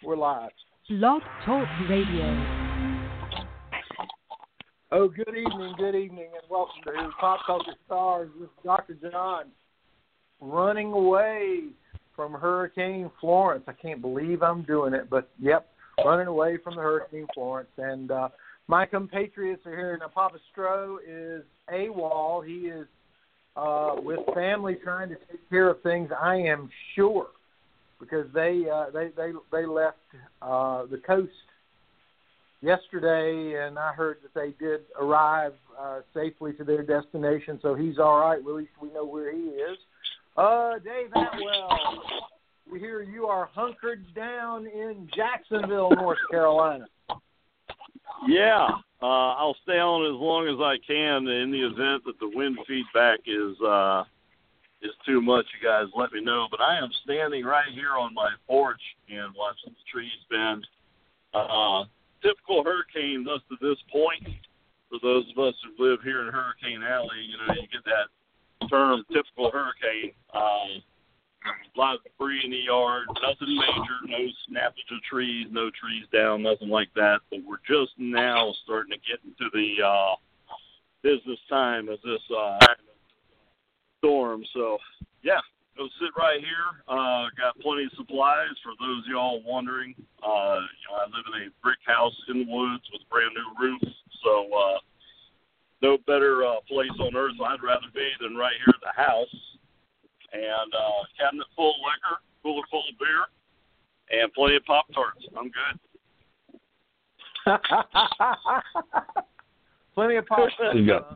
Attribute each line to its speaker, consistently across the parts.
Speaker 1: We're live.
Speaker 2: Blog Talk Radio.
Speaker 1: Oh, good evening, and welcome to Pop Culture Stars with Dr. John. Running away from Hurricane Florence. I can't believe I'm doing it, but yep, running away from the Hurricane Florence. And my compatriots are here. Now, Papa Stro is AWOL. He is with family trying to take care of things, I am sure, because they left the coast yesterday, and I heard that they did arrive safely to their destination, so he's all right. Well, at least we know where he is. Dave Atwell, we hear you are hunkered down in Jacksonville, North Carolina.
Speaker 3: Yeah, I'll stay on as long as I can. In the event that the wind feedback is too much, you guys let me know. But I am standing right here on my porch and watching the trees bend. Typical hurricane thus to this point. For those of us who live here in Hurricane Alley, you get that term typical hurricane. A lot of debris in the yard, nothing major, no snappage of trees, no trees down, nothing like that. But we're just now starting to get into the business time of this storm. So, yeah, go sit right here. Got plenty of supplies for those of y'all wondering. I live in a brick house in the woods with a brand new roof. So, no better place on earth I'd rather be than right here at the house. And cabinet full of liquor, cooler full of beer, and plenty of Pop-Tarts. I'm good.
Speaker 1: Plenty of Pop-Tarts.
Speaker 4: You got...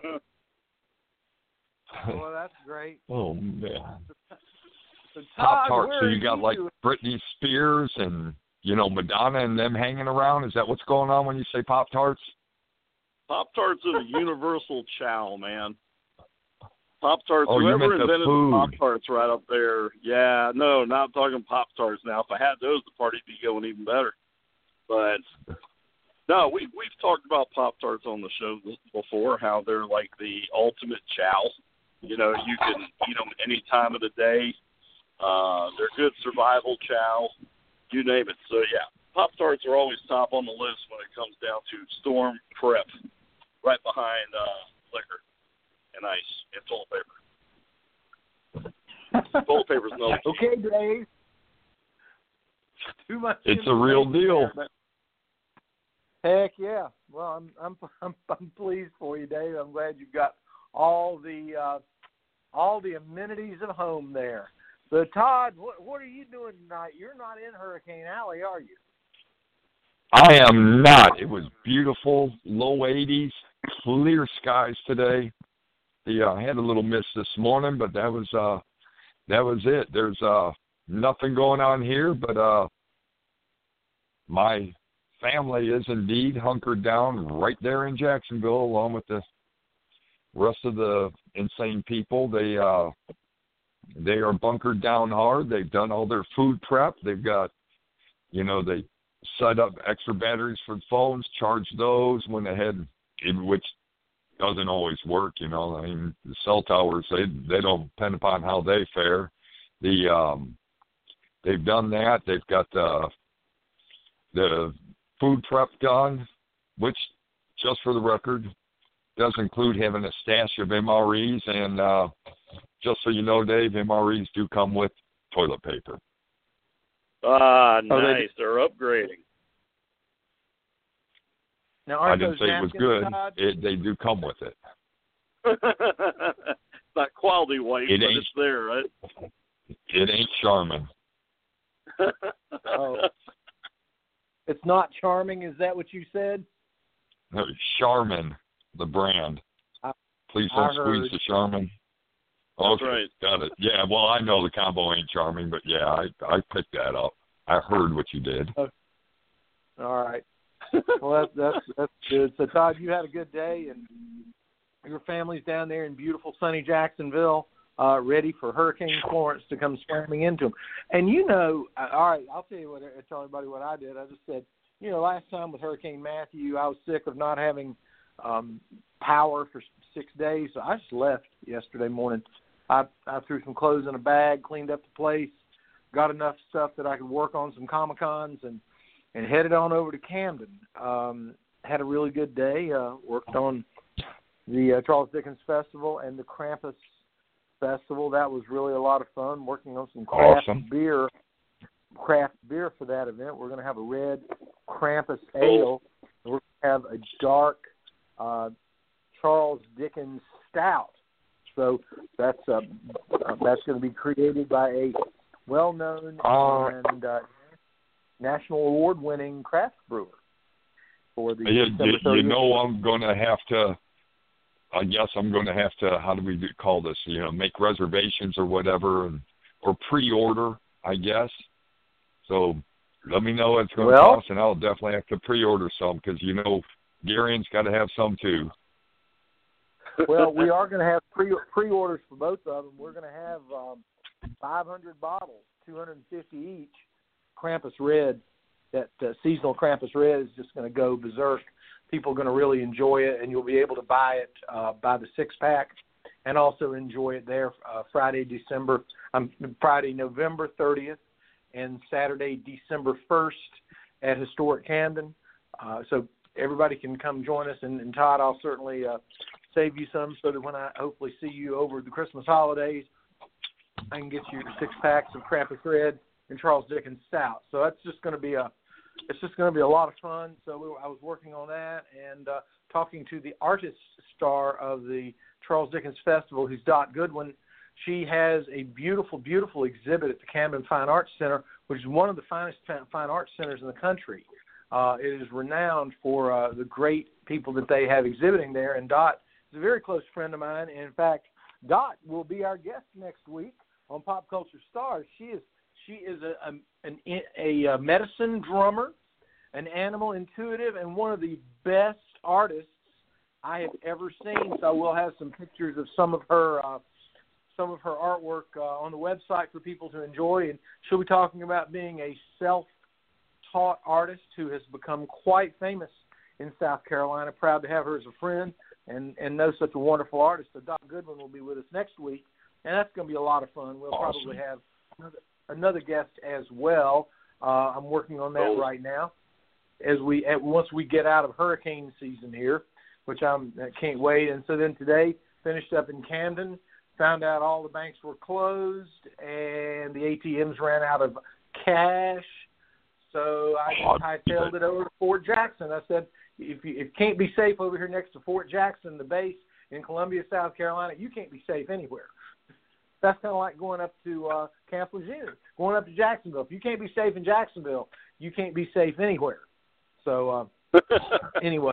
Speaker 1: Well, that's great.
Speaker 4: Oh, man.
Speaker 1: So,
Speaker 4: Pop-Tarts, so you got like Britney Spears and, Madonna and them hanging around? Is that what's going on when you say Pop-Tarts?
Speaker 3: Pop-Tarts is a universal chow, man. Pop-Tarts,
Speaker 4: oh,
Speaker 3: whoever invented the
Speaker 4: food.
Speaker 3: Pop-Tarts right up there. Yeah, no, not talking Pop-Tarts now. If I had those, the party'd be going even better. But, no, we've talked about Pop-Tarts on the show before, how they're like the ultimate chow. You can eat them any time of the day. They're good survival chow, you name it. So, yeah, Pop-Tarts are always top on the list when it comes down to storm prep, right behind liquor and ice and toilet paper. Toilet paper's no key.
Speaker 1: Okay, Dave. Too much.
Speaker 4: It's a real deal.
Speaker 1: Heck yeah. Well, I'm pleased for you, Dave. I'm glad you've got all the amenities of home there. So, Todd, what are you doing tonight? You're not in Hurricane Alley, are you?
Speaker 4: I am not. It was beautiful, low 80s, clear skies today. I had a little mist this morning, but that was it. There's nothing going on here, but my family is indeed hunkered down right there in Jacksonville, along with the rest of the insane people. They are bunkered down hard. They've done all their food prep. They've got, they set up extra batteries for the phones, charge those when they had, which doesn't always work, I mean, the cell towers, they don't depend upon how they fare. They've done that. They've got the food prep done, which, just for the record, does include having a stash of MREs. And just so you know, Dave, MREs do come with toilet paper.
Speaker 3: Nice. They're upgrading.
Speaker 1: Now,
Speaker 4: I didn't say it was good.
Speaker 1: Todd?
Speaker 4: They do come with it.
Speaker 3: It's not quality white, but it's there, right?
Speaker 4: It ain't Charmin.
Speaker 1: Oh. It's not Charming, is that what you said?
Speaker 4: No, Charmin, the brand. Please don't squeeze the Charmin. Okay,
Speaker 3: right.
Speaker 4: Got it. Yeah, well, I know the combo ain't Charming, but yeah, I picked that up. I heard what you did.
Speaker 1: Okay. All right. Well, that's good. So, Todd, you had a good day, and your family's down there in beautiful, sunny Jacksonville, ready for Hurricane Florence to come slamming into them. And all right, I'll tell everybody what I did. I just said, last time with Hurricane Matthew, I was sick of not having power for 6 days, so I just left yesterday morning. I threw some clothes in a bag, cleaned up the place, got enough stuff that I could work on some Comic-Cons, and and headed on over to Camden. Had a really good day. Worked on the Charles Dickens Festival and the Krampus Festival. That was really a lot of fun, working on some craft beer for that event. We're going to have a red Krampus ale. We're going to have a dark Charles Dickens stout. So that's going to be created by a well-known and national award-winning craft brewer. For the
Speaker 4: you know, I'm going to have to. I guess I'm going to have to. How do we call this? You know, make reservations or whatever, or pre-order, I guess. So let me know what it's going to cost, and I'll definitely have to pre-order some because you know, Darian's got to have some too.
Speaker 1: Well, we are going to have pre-orders for both of them. We're going to have 500 bottles, 250 each. Krampus Red, that seasonal Krampus Red is just going to go berserk. People are going to really enjoy it, and you'll be able to buy it by the 6-pack and also enjoy it there Friday, November 30th and Saturday, December 1st at Historic Camden. So everybody can come join us, and Todd, I'll certainly save you some so that when I hopefully see you over the Christmas holidays, I can get you 6 packs of Krampus Red and Charles Dickens Stout. So that's just going to be a lot of fun. So I was working on that and talking to the artist star of the Charles Dickens Festival, who's Dot Goodwin. She has a beautiful, beautiful exhibit at the Camden Fine Arts Center, which is one of the finest fine arts centers in the country. It is renowned for the great people that they have exhibiting there, and Dot is a very close friend of mine. And in fact, Dot will be our guest next week on Pop Culture Stars. She is a medicine drummer, an animal intuitive, and one of the best artists I have ever seen. So we'll have some pictures of some of her artwork on the website for people to enjoy. And she'll be talking about being a self-taught artist who has become quite famous in South Carolina. Proud to have her as a friend and know such a wonderful artist. So Dot Goodwin will be with us next week, and that's going to be a lot of fun. We'll probably have another guest as well. I'm working on that right now. Once we get out of hurricane season here, which I can't wait. And so then today, finished up in Camden, found out all the banks were closed and the ATMs ran out of cash. So I hightailed it over to Fort Jackson. I said, if it can't be safe over here next to Fort Jackson, the base in Columbia, South Carolina, you can't be safe anywhere. That's kind of like going up to Camp Lejeune, going up to Jacksonville. If you can't be safe in Jacksonville, you can't be safe anywhere. So anyway,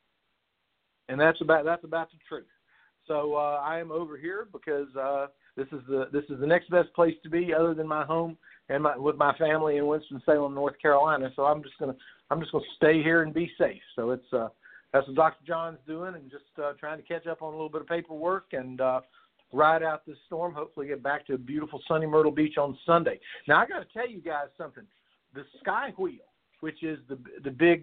Speaker 1: and that's about the truth. So I am over here because this is the next best place to be other than my home and with my family in Winston-Salem, North Carolina. So I'm just gonna stay here and be safe. So it's that's what Dr. John's doing, and just trying to catch up on a little bit of paperwork and ride out this storm. Hopefully get back to a beautiful sunny Myrtle Beach on Sunday. Now I got to tell you guys something. The Sky Wheel, which is the big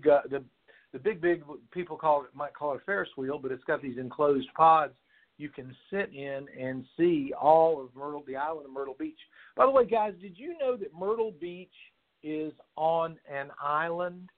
Speaker 1: people might call it a Ferris wheel, but it's got these enclosed pods you can sit in and see all of the island of Myrtle Beach. By the way, guys, did you know that Myrtle Beach is on an island?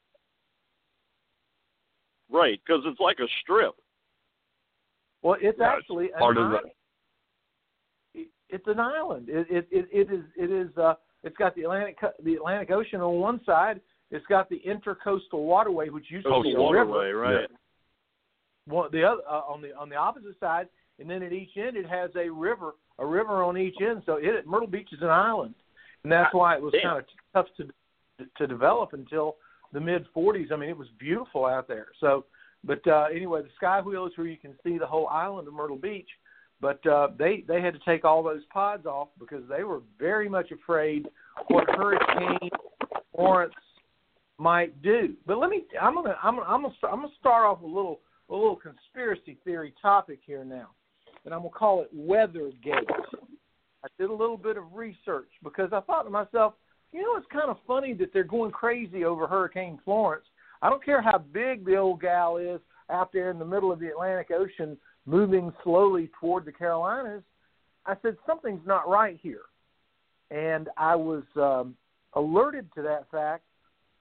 Speaker 3: Right, because it's like a strip.
Speaker 1: Well, it's actually
Speaker 4: part of it.
Speaker 1: It's an island. It is. It's got the Atlantic Ocean on one side. It's got the Intercoastal Waterway, which used to be a river.
Speaker 3: Right.
Speaker 1: Well, the other on the opposite side, and then at each end it has a river on each end. So Myrtle Beach is an island, and that's why it was kind of tough to develop until the mid-'40s. I mean, it was beautiful out there. So, but anyway, the Sky Wheel is where you can see the whole island of Myrtle Beach. But they had to take all those pods off because they were very much afraid what Hurricane Florence might do. But I'm gonna start off with a little conspiracy theory topic here now, and I'm gonna call it Weathergate. I did a little bit of research because I thought to myself, it's kind of funny that they're going crazy over Hurricane Florence. I don't care how big the old gal is out there in the middle of the Atlantic Ocean, moving slowly toward the Carolinas. I said something's not right here, and I was alerted to that fact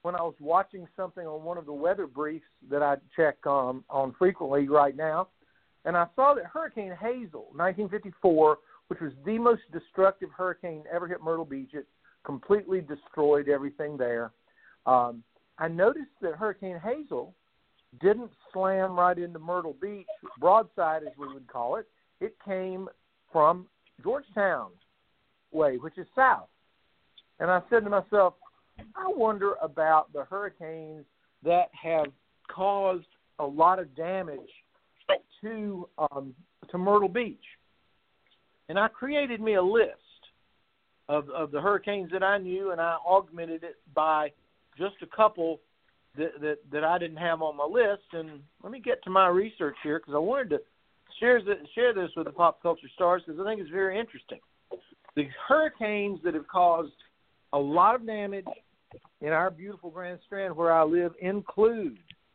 Speaker 1: when I was watching something on one of the weather briefs that I check on frequently right now, and I saw that Hurricane Hazel, 1954, which was the most destructive hurricane ever hit Myrtle Beach, it completely destroyed everything there. I noticed that Hurricane Hazel didn't slam right into Myrtle Beach, broadside as we would call it. It came from Georgetown way, which is south. And I said to myself, I wonder about the hurricanes that have caused a lot of damage to Myrtle Beach. And I created me a list of the hurricanes that I knew, and I augmented it by just a couple that I didn't have on my list. And let me get to my research here, because I wanted to share this with the Pop Culture Stars, because I think it's very interesting. The hurricanes that have caused a lot of damage in our beautiful Grand Strand where I live include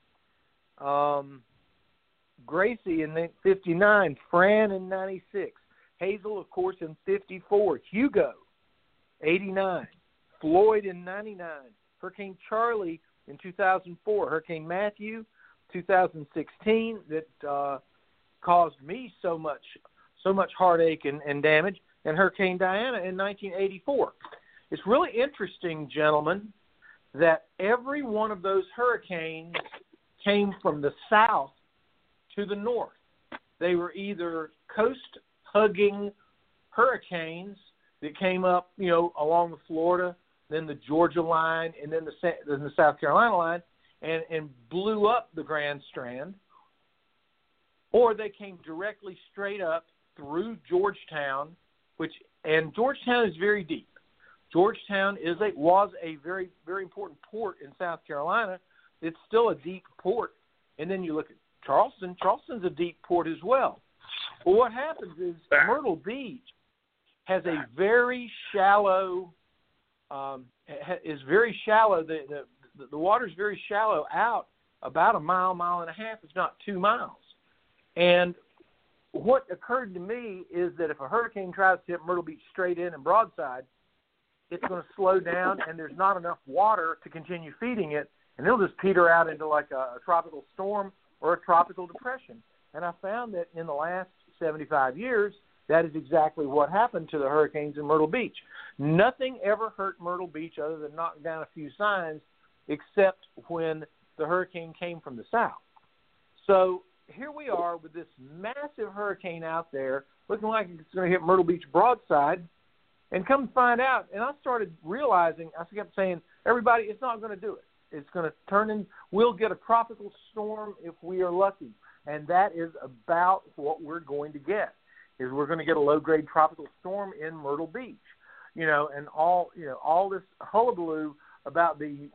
Speaker 1: Gracie in 59, Fran in 96, Hazel, of course, in 54, Hugo, 89, Floyd in 99, Hurricane Charlie in 2004, Hurricane Matthew, 2016, that caused me so much heartache and damage, and Hurricane Diana in 1984. It's really interesting, gentlemen, that every one of those hurricanes came from the south to the north. They were either coast-hugging hurricanes that came up, along the Florida, then the Georgia line, and then the South Carolina line, and blew up the Grand Strand, or they came directly straight up through Georgetown, and Georgetown is very deep. Georgetown was a very, very important port in South Carolina. It's still a deep port. And then you look at Charleston. Charleston's a deep port as well. Well, what happens is Myrtle Beach has a very shallow, is very shallow. The water's very shallow out about a mile and a half, if not 2 miles. And what occurred to me is that if a hurricane tries to hit Myrtle Beach straight in and broadside, it's going to slow down, and there's not enough water to continue feeding it, and it'll just peter out into like a tropical storm or a tropical depression. And I found that in the last 75 years, that is exactly what happened to the hurricanes in Myrtle Beach. Nothing ever hurt Myrtle Beach other than knocking down a few signs, except when the hurricane came from the south. So here we are with this massive hurricane out there, looking like it's going to hit Myrtle Beach broadside, and come to find out, and I started realizing, I kept saying, everybody, it's not going to do it. It's going to turn in, we'll get a tropical storm if we are lucky, and that is about what we're going to get, is we're going to get a low-grade tropical storm in Myrtle Beach, and all this hullabaloo about the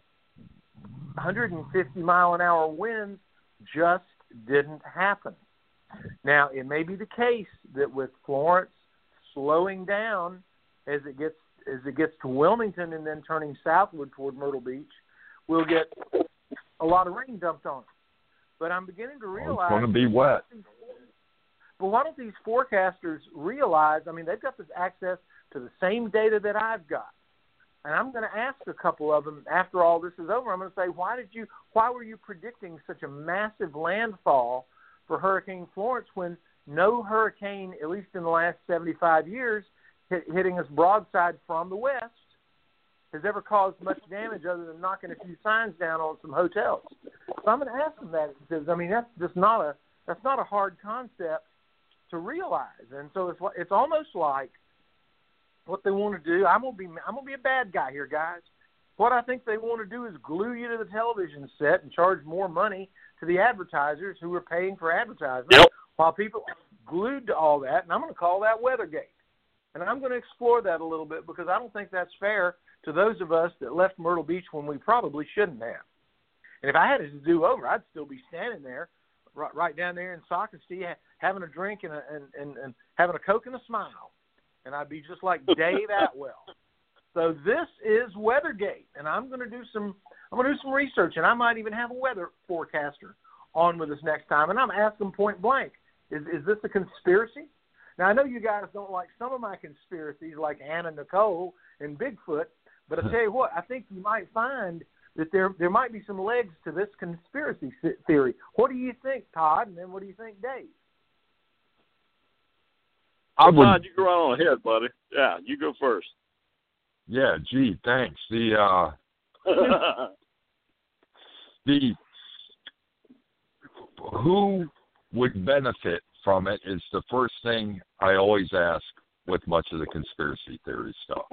Speaker 1: 150-mile-an-hour winds just didn't happen. Now, it may be the case that with Florence slowing down as it gets to Wilmington and then turning southward toward Myrtle Beach, we'll get a lot of rain dumped on it. But I'm beginning to realize
Speaker 4: it's going to be wet.
Speaker 1: But why don't these forecasters realize, they've got this access to the same data that I've got. And I'm going to ask a couple of them after all this is over. I'm going to say, why were you predicting such a massive landfall for Hurricane Florence when no hurricane, at least in the last 75 years, hitting us broadside from the west, has ever caused much damage other than knocking a few signs down on some hotels? So I'm going to ask them that, because that's just not a hard concept to realize. And so it's almost like what they want to do. I'm gonna be a bad guy here, guys. What I think they want to do is glue you to the television set and charge more money to the advertisers who are paying for advertising, while people are glued to all that. And I'm going to call that Weathergate. And I'm going to explore that a little bit, because I don't think that's fair to those of us that left Myrtle Beach when we probably shouldn't have. And if I had it to do over, I'd still be standing there, right down there in Socastee, having a drink and having a Coke and a smile. And I'd be just like Dave Atwell. So this is Weathergate, and I'm going to do some research, and I might even have a weather forecaster on with us next time. And I'm asking point blank, is this a conspiracy? Now, I know you guys don't like some of my conspiracies, like Anna Nicole and Bigfoot, but I tell you what, I think you might find that there might be some legs to this conspiracy theory. What do you think, Todd? And then what do you think, Dave?
Speaker 3: Todd, you go right on ahead, buddy. Yeah, you go first.
Speaker 4: Yeah, gee, thanks. Who would benefit from it is the first thing I always ask with much of the conspiracy theory stuff.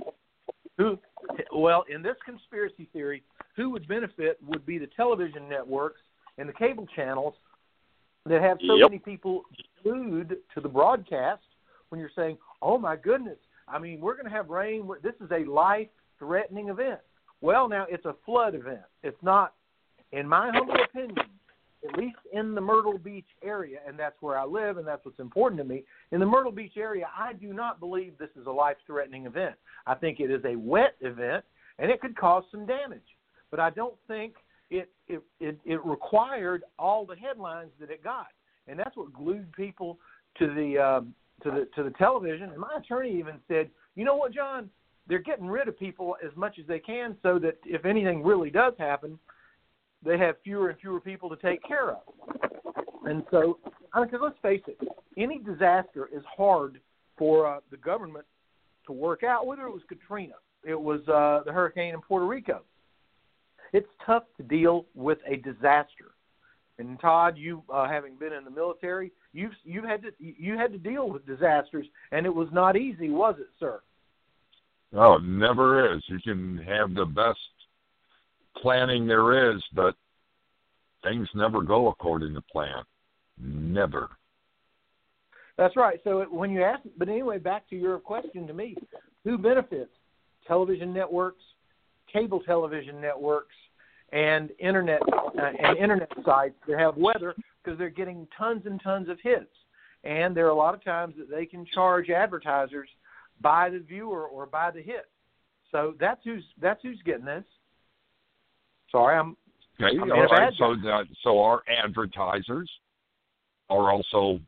Speaker 1: Well, in this conspiracy theory, who would benefit would be the television networks and the cable channels that have so many people glued to the broadcast when you're saying, oh, my goodness, I mean, we're going to have rain. This is a life-threatening event. Well, now, it's a flood event. It's not, in my humble opinion, at least in the Myrtle Beach area, and that's where I live, and that's what's important to me. In the Myrtle Beach area, I do not believe this is a life-threatening event. I think it is a wet event, and it could cause some damage. But I don't think it required all the headlines that it got, and that's what glued people to the television. And my attorney even said, you know what, John? They're getting rid of people as much as they can so that if anything really does happen, they have fewer and fewer people to take care of. And so, because let's face it, any disaster is hard for the government to work out, whether it was Katrina, it was the hurricane in Puerto Rico. It's tough to deal with a disaster. And Todd, you having been in the military, you had to deal with disasters, and it was not easy, was it, sir?
Speaker 4: No, it never is. You can have the best planning there is, but things never go according to plan. Never.
Speaker 1: That's right. So when you ask, but anyway, back to your question to me, who benefits? Television networks, cable television networks, and internet sites that have weather, because they're getting tons and tons of hits. And there are a lot of times that they can charge advertisers by the viewer or by the hit. So that's who's getting this. Sorry, I'm
Speaker 4: okay.
Speaker 1: I'm
Speaker 4: All right. So our advertisers are also,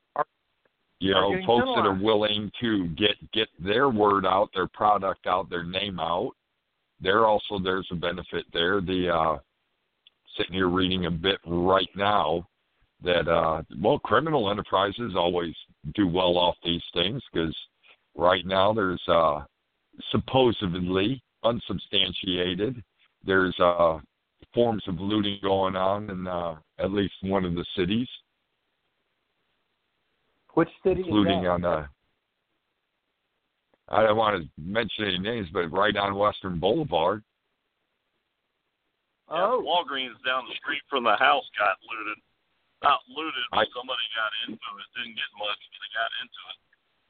Speaker 4: folks that are willing to get their word out, their product out, their name out. There's a benefit there. Sitting here reading a bit right now that criminal enterprises always do well off these things, because right now there's supposedly unsubstantiated. There's forms of looting going on in at least one of the cities.
Speaker 1: Which city
Speaker 4: including
Speaker 1: is that?
Speaker 4: I don't want to mention any names, but right on Western Boulevard.
Speaker 3: Yeah, Walgreens down the street from the house got looted. Not looted, but somebody got into it. Didn't get much, but they got into it.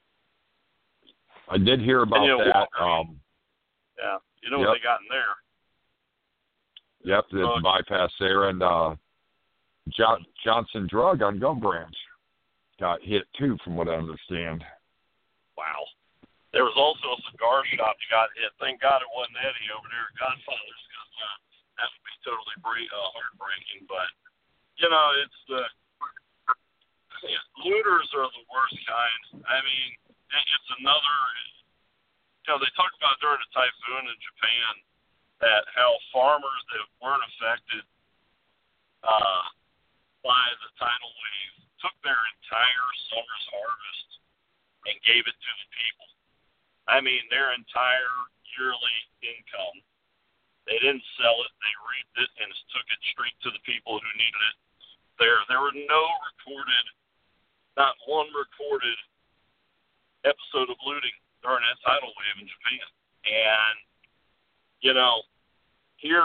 Speaker 4: I did hear about that.
Speaker 3: What they got in there.
Speaker 4: Yep, the bypass there, and Johnson Drug on Gum Branch got hit too, from what I understand.
Speaker 3: Wow. There was also a cigar shop that got hit. Thank God it wasn't Eddie over there at Godfather's, because that would be totally heartbreaking. But it's looters are the worst kind. I mean, it's another. They talked about during the typhoon in Japan that how farmers that weren't affected by the tidal wave took their entire summer's harvest and gave it to the people. I mean, their entire yearly income. They didn't sell it. They reaped it and took it straight to the people who needed it. There were not one recorded episode of looting during that tidal wave in Japan. And, here,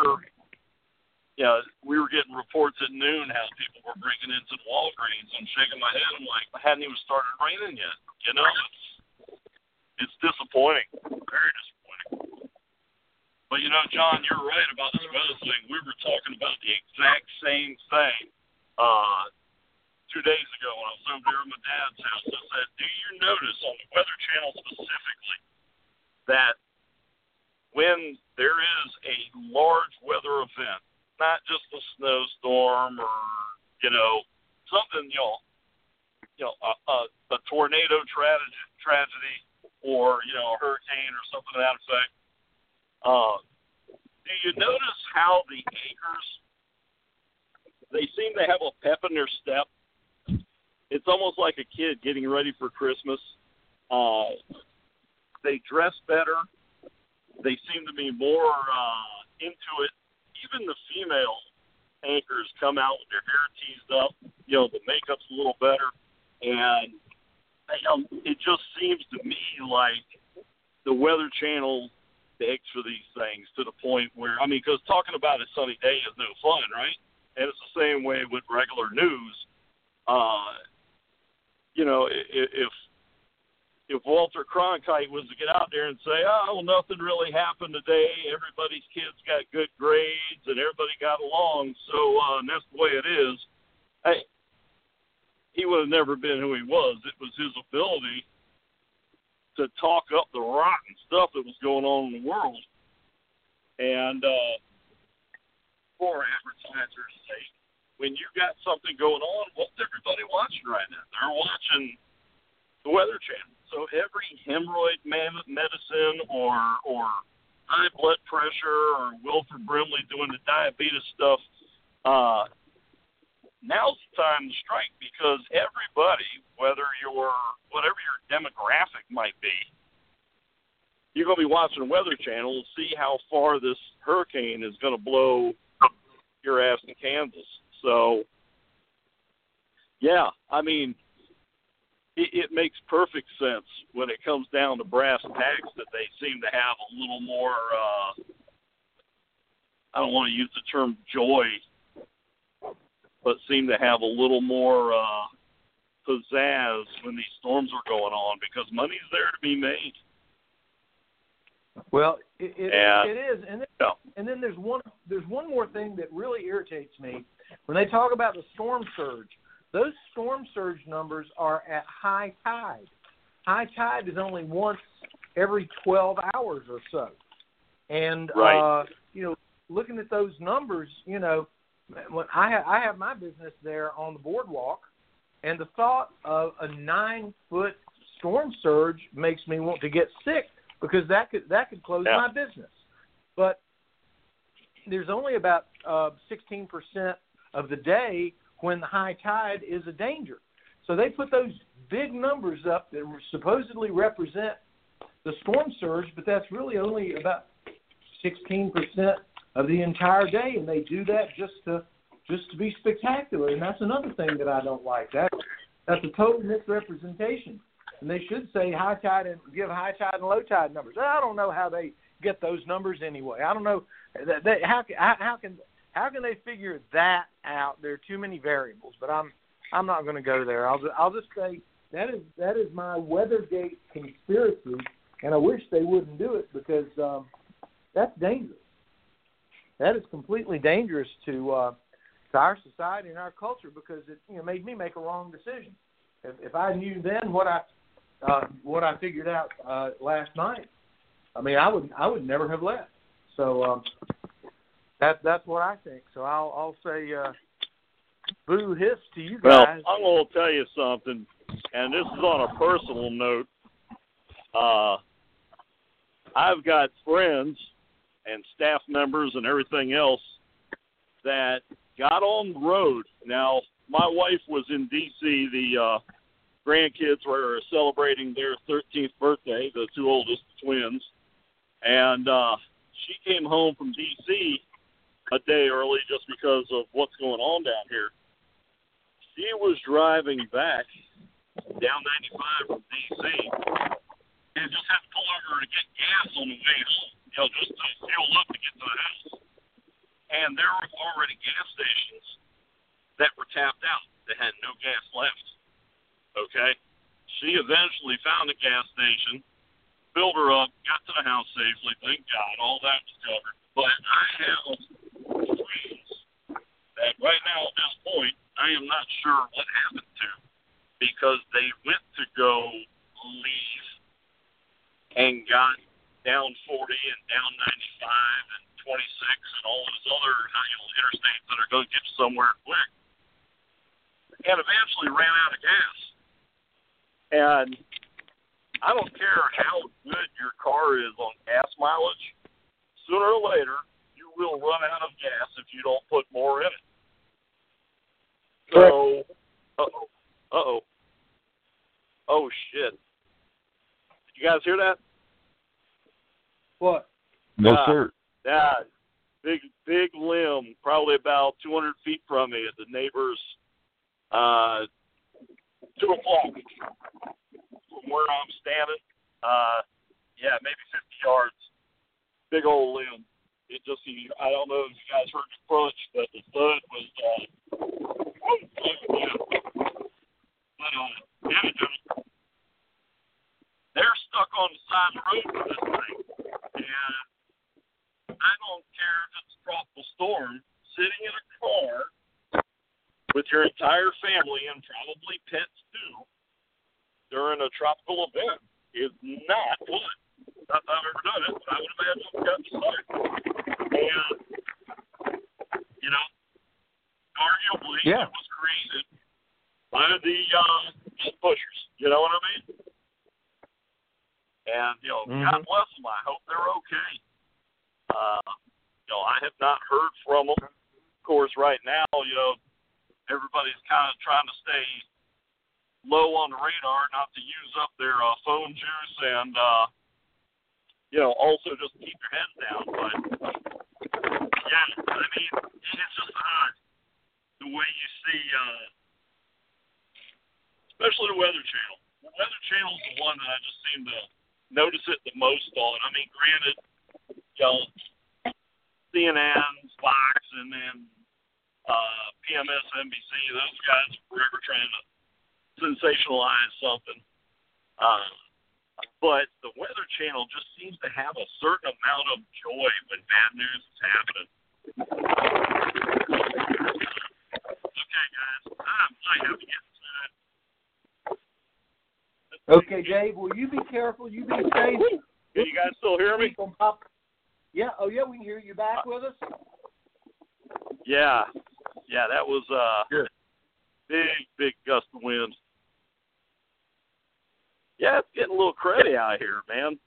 Speaker 3: we were getting reports at noon how people were breaking into the Walgreens. I'm shaking my head. I'm like, it hadn't even started raining yet. It's disappointing. Very disappointing. But, John, you're right about this weather thing. We were talking about the exact same thing 2 days ago when I was over there at my dad's house. I said, do you notice on the Weather Channel specifically that when there is a large weather event, not just a snowstorm or, something, a tornado tragedy or, a hurricane or something to that effect, do you notice how the anchors, they seem to have a pep in their step? It's almost like a kid getting ready for Christmas. They dress better. They seem to be more into it. Even the female anchors come out with their hair teased up. You know, the makeup's a little better. And it just seems to me like the Weather Channel begs for these things to the point where, I mean, because talking about a sunny day is no fun, right? And it's the same way with regular news. You know, if Walter Cronkite was to get out there and say, oh, nothing really happened today, everybody's kids got good grades and everybody got along, so and that's the way it is, he would have never been who he was. It was his ability to talk up the rotten stuff that was going on in the world. And for advertisers' sake, when you got something going on, what's everybody watching right now? They're watching the Weather Channel. So every hemorrhoid medicine or high blood pressure or Wilford Brimley doing the diabetes stuff, now's the time to strike, because everybody, whatever your demographic might be, you're going to be watching the Weather Channel to see how far this hurricane is going to blow your ass to Kansas. So, yeah, I mean, it makes perfect sense when it comes down to brass tacks that they seem to have a little more, I don't want to use the term joy, but seem to have a little more pizzazz when these storms are going on, because money's there to be made.
Speaker 1: Well, it is, and then there's one more thing that really irritates me when they talk about the storm surge. Those storm surge numbers are at high tide. High tide is only once every 12 hours or so, and
Speaker 3: right.
Speaker 1: You know, looking at those numbers, you know, when I have my business there on the boardwalk, and the thought of a 9-foot storm surge makes me want to get sick, because that could close my business. But there's only about 16% of the day when the high tide is a danger. So they put those big numbers up that supposedly represent the storm surge, but that's really only about 16% of the entire day, and they do that just to be spectacular. And that's another thing that I don't like. That's a total misrepresentation. And they should say high tide and give high tide and low tide numbers. I don't know how they get those numbers anyway. I don't know how can they figure that out. There are too many variables, but I'm not going to go there. I'll just say that is my Weathergate conspiracy, and I wish they wouldn't do it, because that's dangerous. That is completely dangerous to our society and our culture, because it made me make a wrong decision. If I knew then what I figured out last night, I mean, I would never have left. So that's what I think. So I'll say boo hiss to you guys.
Speaker 3: Well, I'm going to tell you something, and this is on a personal note. I've got friends and staff members and everything else that got on the road. Now, my wife was in D.C. The grandkids were celebrating their 13th birthday, the two oldest twins, and she came home from D.C. a day early just because of what's going on down here. She was driving back down 95 from D.C. and just had to pull over to get gas on the way home, just to fuel up to get to the house. And there were already gas stations that were tapped out, that had no gas left. Okay? She eventually found a gas station, filled her up, got to the house safely, thank God, all that was covered. But I have friends that right now at this point, I am not sure what happened to, because they went to go leave and got down 40 and down 95 and 26 and all those other interstates that are going to get you somewhere quick, and eventually ran out of gas. And I don't care how good your car is on gas mileage, sooner or later you will run out of gas if you don't put more in it. So, oh shit! Did you guys hear that?
Speaker 1: What?
Speaker 4: No, sir.
Speaker 3: Yeah, big limb, probably about 200 feet from me at the neighbor's 2 o'clock from where I'm standing. Yeah, maybe 50 yards. Big old limb. It just, I don't know if you guys heard the crunch, but the thud was, they're stuck on the side of the road with this thing. And I don't care if it's a tropical storm, sitting in a car with your entire family and probably pets too during a tropical event is not fun. Not that I've ever done it, but I would imagine it's got stuck. And, you know, arguably it was created by the pushers. You know what I mean? And, you know, God bless them. I hope they're okay. You know, I have not heard from them. Of course, right now, you know, everybody's kind of trying to stay low on the radar, not to use up their phone juice, and you know, also just keep your heads down. But yeah, I mean, it's just odd the way you see, especially the Weather Channel. The Weather Channel is the one that I just seem to notice it the most on. I mean, granted, you know, CNN, Fox, and then PMS, NBC, those guys are forever trying to sensationalize something. But the Weather Channel just seems to have a certain amount of joy when bad news is happening. Okay, guys, I might have to get to that.
Speaker 1: Okay, Dave, will you be careful? You be safe.
Speaker 3: Can you guys still hear me?
Speaker 1: Yeah, oh yeah, we can hear you. Back with us?
Speaker 3: Yeah, that was big gust of wind. Yeah, it's getting a little cruddy out here, man.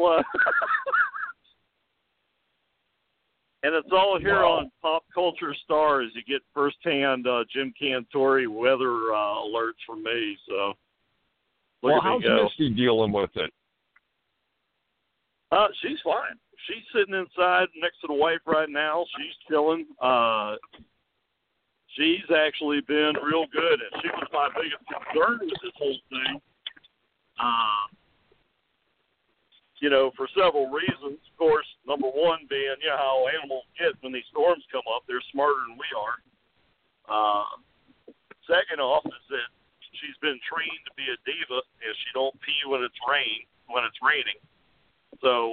Speaker 3: And it's all here on Pop Culture Stars. You get firsthand Jim Cantori weather alerts from me. So,
Speaker 4: how's Misty dealing with it?
Speaker 3: She's fine. She's sitting inside next to the wife right now. She's chilling. She's actually been real good, and she was my biggest concern with this whole thing. You know, for several reasons. Of course, number one being, you know, how animals get when these storms come up. They're smarter than we are. Second off is that she's been trained to be a diva, and she don't pee when it's raining. So,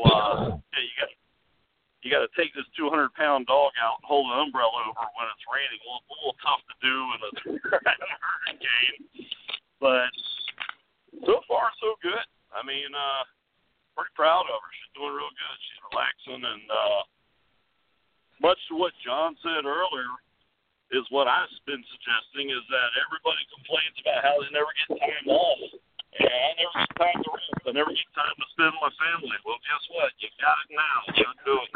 Speaker 3: you got to take this 200-pound dog out and hold an umbrella over when it's raining. Well, it's a little tough to do in a hurricane. But so far, so good. I mean, pretty proud of her. She's doing real good. She's relaxing, and much to what John said earlier is what I've been suggesting is that everybody complains about how they never get time off. And I never get time to rest. I never get time to spend with my family. Well, guess what? You got it now. You do it.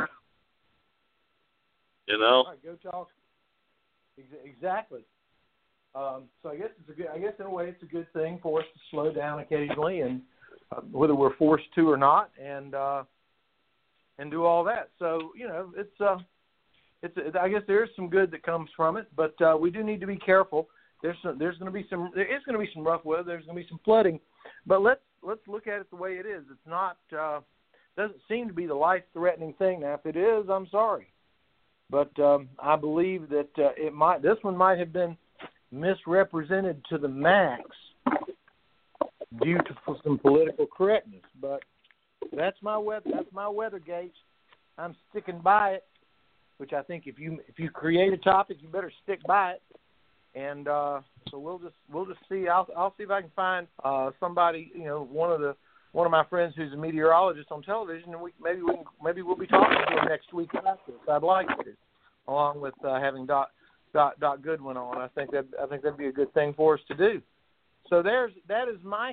Speaker 3: You know?
Speaker 1: All right, go talk. Exactly. So I guess in a way it's a good thing for us to slow down occasionally, and whether we're forced to or not, and do all that. So you know, I guess there is some good that comes from it, but we do need to be careful. There is going to be some rough weather. There's going to be some flooding, but let's look at it the way it is. It's not doesn't seem to be the life-threatening thing. Now, if it is, I'm sorry, but I believe that this one might have been misrepresented to the max due to some political correctness. But that's my weather gauge. I'm sticking by it, which I think if you create a topic, you better stick by it. And so we'll just see. I'll see if I can find somebody, you know, one of my friends who's a meteorologist on television, and maybe we'll be talking to him next week about this. I'd like to, along with having Doc Goodwin on. I think that'd be a good thing for us to do. So that is my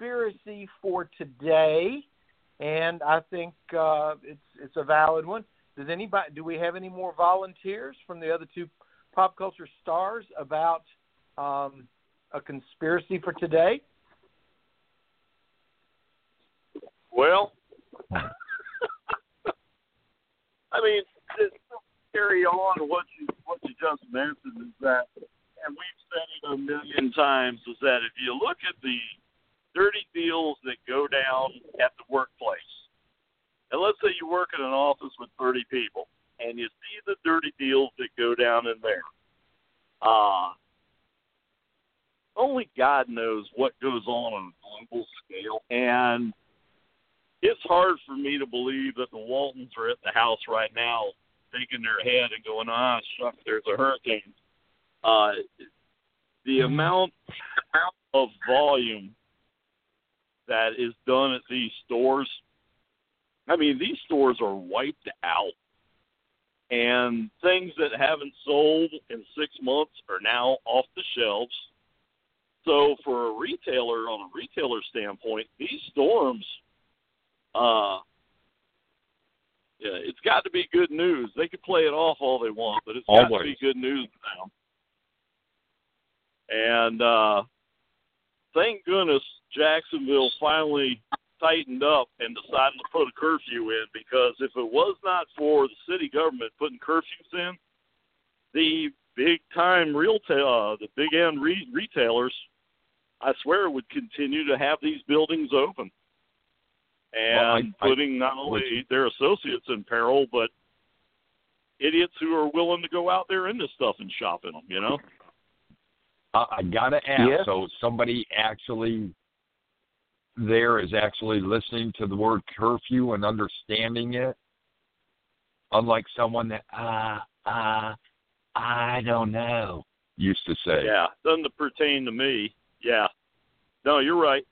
Speaker 1: conspiracy for today, and I think it's a valid one. Do we have any more volunteers from the other two pop culture stars about a conspiracy for today?
Speaker 3: Well, I mean, just carry on what you just mentioned is that, and we've said it a million times, is that if you look at the dirty deals that go down at the workplace, and let's say you work in an office with 30 people, and you see the dirty deals that go down in there, only God knows what goes on a global scale, and it's hard for me to believe that the Waltons are at the house right now shaking their head and going, shucks, there's a hurricane. The amount of volume that is done at these stores, I mean, these stores are wiped out. And things that haven't sold in 6 months are now off the shelves. So for a retailer, on a retailer standpoint, these storms, it's got to be good news. They can play it off all they want, but it's got to be good news now. And thank goodness Jacksonville finally tightened up and decided to put a curfew in, because if it was not for the city government putting curfews in, the big-time the big-end retailers, I swear, would continue to have these buildings open. And putting not only their associates in peril, but idiots who are willing to go out there in this stuff and shop in them, you know?
Speaker 4: I got to ask,
Speaker 1: Yes.
Speaker 4: So somebody actually there is actually listening to the word curfew and understanding it, unlike someone that, I don't know, used to say.
Speaker 3: Yeah, doesn't pertain to me. Yeah. No, you're right.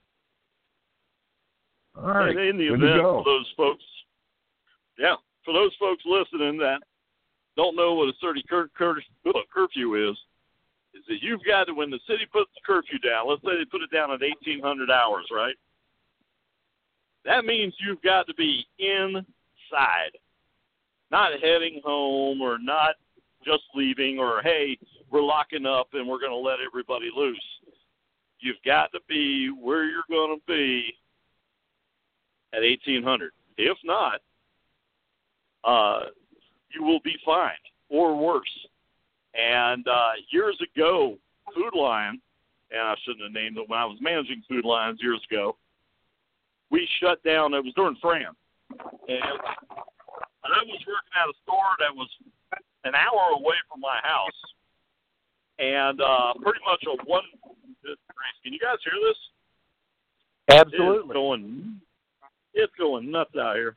Speaker 4: All right.
Speaker 3: In the event for those folks, for those folks listening that don't know what a 30 curfew is that you've got to, when the city puts the curfew down, let's say they put it down at 1800 hours, right? That means you've got to be inside, not heading home or not just leaving or, hey, we're locking up and we're going to let everybody loose. You've got to be where you're going to be at 1800. If not, you will be fined or worse. And years ago, Food Lion, and I shouldn't have named it when I was managing Food Lions years ago, we shut down. It was during Fran. And I was working at a store that was an hour away from my house. And pretty much can you guys hear this?
Speaker 1: Absolutely.
Speaker 3: It's going nuts out here.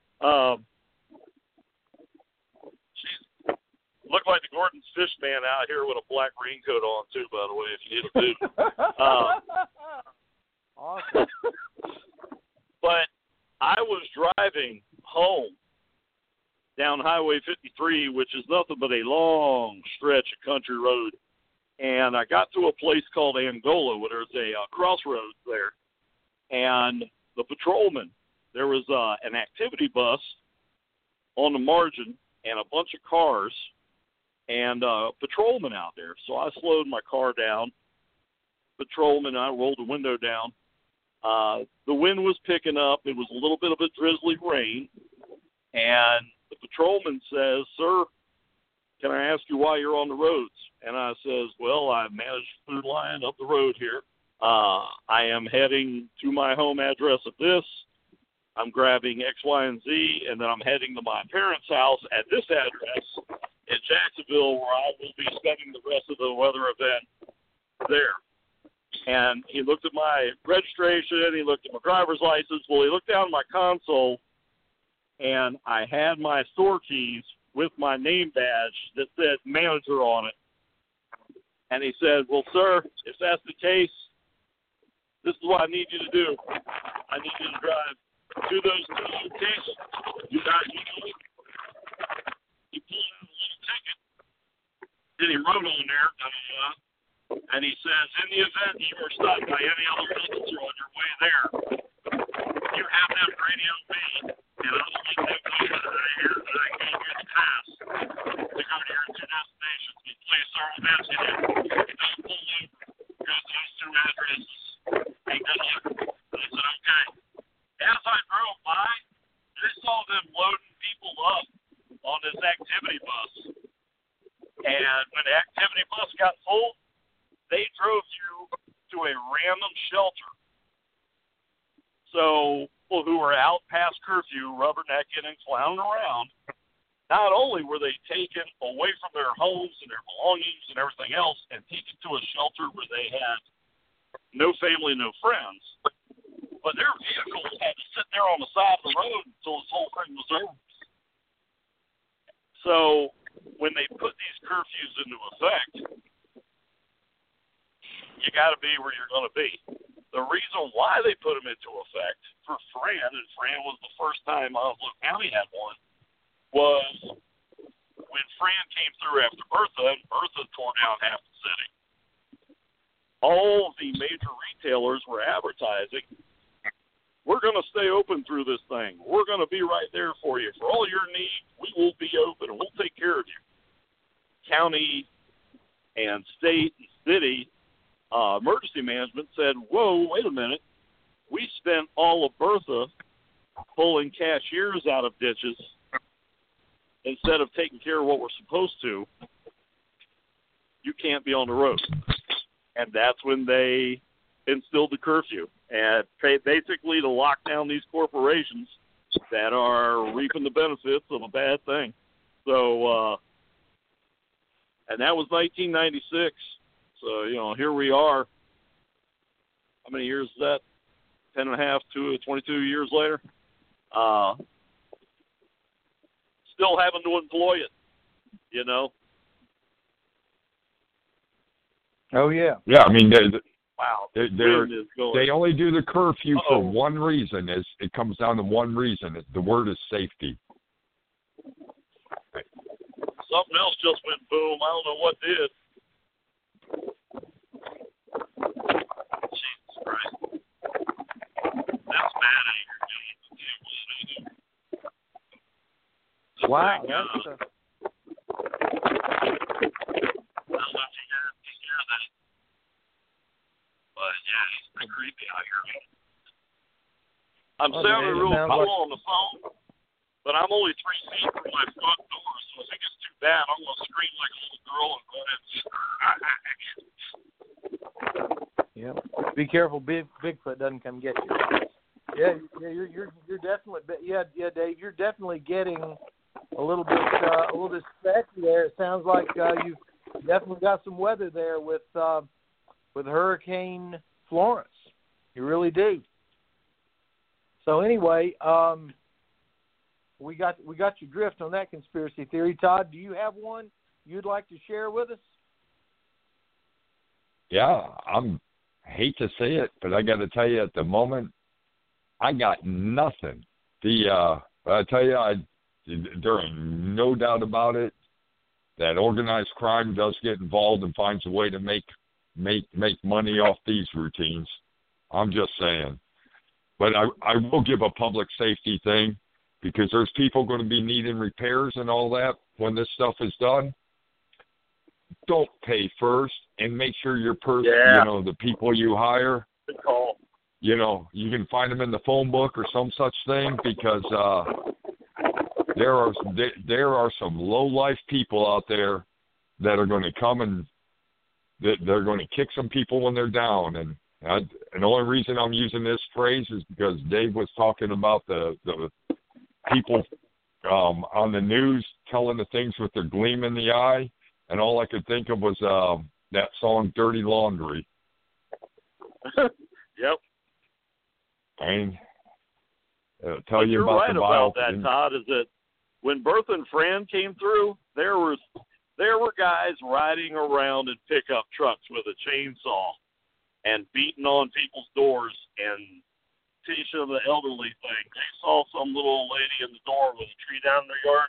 Speaker 3: Looked like the Gordon's Fish Man out here with a black raincoat on, too, by the way, if you need a dude.
Speaker 1: Awesome.
Speaker 3: But I was driving home down Highway 53, which is nothing but a long stretch of country road. And I got to a place called Angola where there's a crossroads there. And the patrolman, there was an activity bus on the margin and a bunch of cars and patrolman out there. So I slowed my car down. Patrolman, I rolled the window down. The wind was picking up. It was a little bit of a drizzly rain. And the patrolman says, "Sir, can I ask you why you're on the roads?" And I says, "Well, I manage Food Lion up the road here. I am heading to my home address at this. I'm grabbing X, Y, and Z, and then I'm heading to my parents' house at this address in Jacksonville, where I will be spending the rest of the weather event there." And he looked at my registration, he looked at my driver's license. Well, he looked down at my console, and I had my store keys with my name badge that said manager on it. And he said, "Well, sir, if that's the case, this is what I need you to do. I need you to drive to those two locations. You pull out a little ticket." Then he wrote on there, and he says, "In the event you were stopped by any other officer on your way there, you have them radio me and I'm supposed to have here that I can't get a pass to go to your two destinations. But please, sir, I'm asking you, don't pull over. Go to those two addresses. And good luck. And I said, okay. As I drove by, I saw them loading people up on this activity bus. And when the activity bus got full, they drove you to a random shelter. So people who were out past curfew, rubbernecking and clowning around, not only were they taken away from their homes and their belongings and everything else and taken to a shelter where they had no family, no friends, but their vehicles had to sit there on the side of the road until this whole thing was over. So when they put these curfews into effect, you got to be where you're going to be. The reason why they put them into effect for Fran, and Fran was the first time Oslo County had one, was when Fran came through after Bertha, and Bertha tore down half the city. All of the major retailers were advertising, we're going to stay open through this thing. We're going to be right there for you. For all your needs, we will be open, and we'll take care of you. County and state and city emergency management said, whoa, wait a minute. We spent all of Bertha pulling cashiers out of ditches instead of taking care of what we're supposed to. You can't be on the road. And that's when they instilled the curfew, and basically to lock down these corporations that are reaping the benefits of a bad thing. So, and that was 1996. So, here we are. How many years is that? 10 and a half to 22 years later. Still having to employ it,
Speaker 1: Oh, yeah.
Speaker 4: Yeah, I mean,
Speaker 3: wow.
Speaker 4: they only do the curfew for one reason. It comes down to one reason. The word is safety.
Speaker 3: Something else just went boom. I don't know what did. Jesus Christ. That's bad anger.
Speaker 1: Wow.
Speaker 3: I don't know if you hear that. But yeah, it's pretty creepy out here. I'm sounding real cool on the phone, but I'm only 3 feet from my front door, so if it gets too bad, I'm going to scream like a little girl and go ahead and
Speaker 1: yeah. Be careful, Bigfoot doesn't come get you. Yeah, you're definitely, Dave, you're definitely getting a little bit sketchy there. It sounds like you've definitely got some weather there with Hurricane Florence. You really do. So anyway, we got your drift on that conspiracy theory. Todd, do you have one you'd like to share with us?
Speaker 4: Yeah, I hate to say it, but I got to tell you, at the moment, I got nothing. I tell you, there ain't no doubt about it that organized crime does get involved and finds a way to make money off these routines. I'm just saying. But I will give a public safety thing, because there's people going to be needing repairs and all that when this stuff is done. Don't pay first, and make sure your the people you hire,
Speaker 3: good call.
Speaker 4: You can find them in the phone book or some such thing, because there are some low-life people out there that are going to come and they're going to kick some people when they're down. And the only reason I'm using this phrase is because Dave was talking about the people on the news telling the things with their gleam in the eye, and all I could think of was that song "Dirty Laundry."
Speaker 3: Yep.
Speaker 4: And tell you about
Speaker 3: the about that, Todd, is that when Bertha and Fran came through, there were guys riding around in pickup trucks with a chainsaw and beating on people's doors and teaching the elderly thing. They saw some little old lady in the door with a tree down in their yard.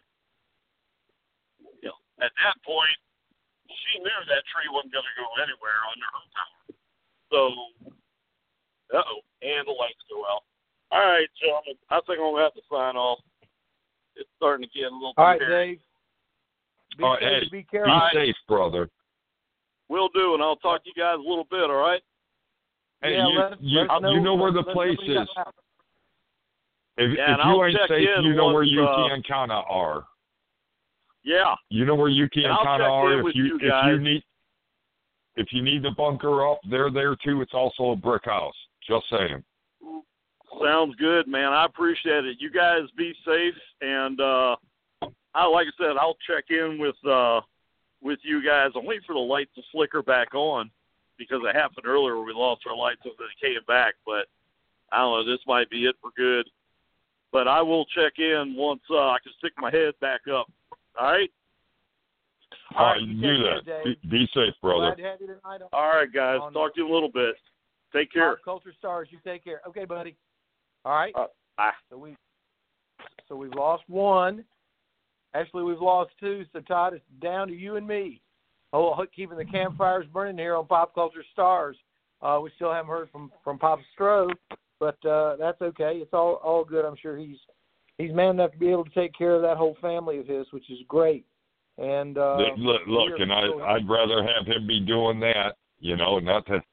Speaker 3: At that point, she knew that tree wasn't going to go anywhere under her power. So, and the lights go out. All right, gentlemen. I think I'm going to have to sign off. It's starting to get a little
Speaker 1: All right,
Speaker 3: hairy.
Speaker 1: Dave. Be safe,
Speaker 4: hey,
Speaker 1: be careful.
Speaker 4: Be safe, brother.
Speaker 3: Will do, and I'll talk to you guys a little bit, all right?
Speaker 4: Hey,
Speaker 1: Yeah,
Speaker 4: you know where the
Speaker 1: let us know
Speaker 4: place
Speaker 1: when you
Speaker 4: is.
Speaker 1: got out.
Speaker 4: If
Speaker 3: and
Speaker 4: you
Speaker 3: I'll
Speaker 4: ain't
Speaker 3: check
Speaker 4: safe,
Speaker 3: in
Speaker 4: you know where
Speaker 3: once,
Speaker 4: Yuki and Kana are.
Speaker 3: Yeah.
Speaker 4: You know where Yuki and
Speaker 3: I'll
Speaker 4: Kana
Speaker 3: check
Speaker 4: are.
Speaker 3: in with you guys.
Speaker 4: If you need the bunker up, they're there too. It's also a brick house. Just saying.
Speaker 3: Sounds good, man. I appreciate it. You guys be safe, and like I said, I'll check in with you guys. I'm waiting for the light to flicker back on because it happened earlier where we lost our lights and then it came back. But I don't know. This might be it for good. But I will check in once I can stick my head back up. All right?
Speaker 4: All right, you do that. Be safe, brother.
Speaker 1: Glad to have you tonight.
Speaker 3: All right, guys. Talk to you in a little bit. Take care.
Speaker 1: Pop Culture Stars, you take care. Okay, buddy. All right.
Speaker 3: Bye.
Speaker 1: So we've lost one. Actually, we've lost two. So Todd, it's down to you and me. Keeping the campfires burning here on Pop Culture Stars. We still haven't heard from Papa Stroh, but that's okay. It's all good. I'm sure he's man enough to be able to take care of that whole family of his, which is great. And
Speaker 4: look, and I'd rather have him be doing that, not to.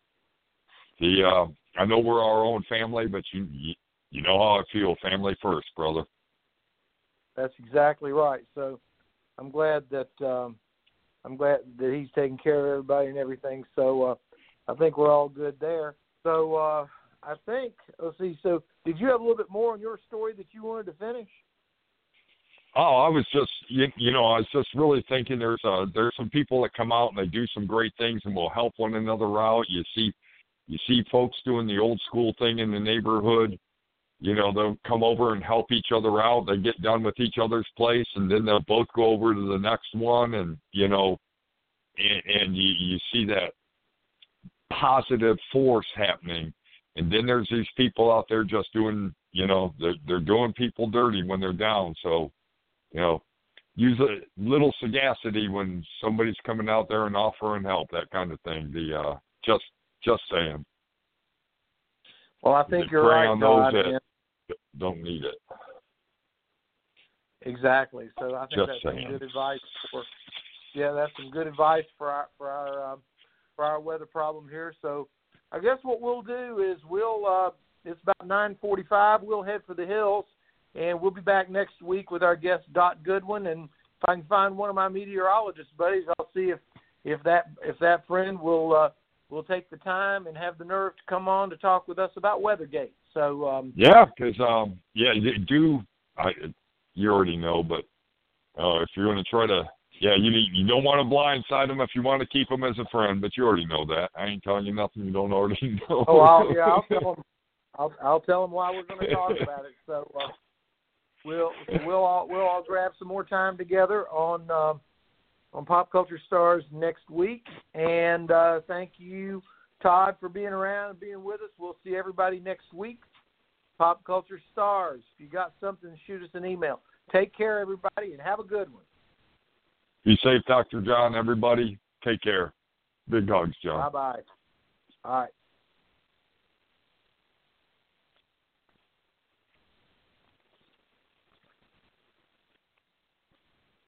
Speaker 4: I know we're our own family, but you know how I feel. Family first, brother.
Speaker 1: That's exactly right. So I'm glad that he's taking care of everybody and everything. So I think we're all good there. So I think let's see. So did you have a little bit more on your story that you wanted to finish?
Speaker 4: Oh, I was just, I was just really thinking there's some people that come out and they do some great things and will help one another out. You see folks doing the old school thing in the neighborhood. They'll come over and help each other out. They get done with each other's place, and then they'll both go over to the next one, and and you see that positive force happening. And then there's these people out there just doing, they're doing people dirty when they're down. So, use a little sagacity when somebody's coming out there and offering help, that kind of thing. Just saying.
Speaker 1: Well, I think you're
Speaker 4: prey
Speaker 1: right,
Speaker 4: on
Speaker 1: Todd.
Speaker 4: those that don't need it.
Speaker 1: Exactly. So I think
Speaker 4: Just
Speaker 1: that's
Speaker 4: saying.
Speaker 1: some good advice that's some good advice for our weather problem here. So I guess what we'll do is it's about 9:45. We'll head for the hills, and we'll be back next week with our guest Dot Goodwin. And if I can find one of my meteorologist buddies, I'll see if that friend will take the time and have the nerve to come on to talk with us about Weathergate. So
Speaker 4: because you already know, but if you're going to try to, you don't want to blindside them if you want to keep them as a friend, but you already know that. I ain't telling you nothing you don't already know.
Speaker 1: Oh, I'll tell them. I'll tell them why we're going to talk about it. So we'll all grab some more time together on Pop Culture Stars next week. And thank you, Todd, for being around and being with us. We'll see everybody next week. Pop Culture Stars. If you got something, shoot us an email. Take care, everybody, and have a good one.
Speaker 4: Be safe, Dr. John, everybody. Take care. Big hugs, John.
Speaker 1: Bye-bye. All right.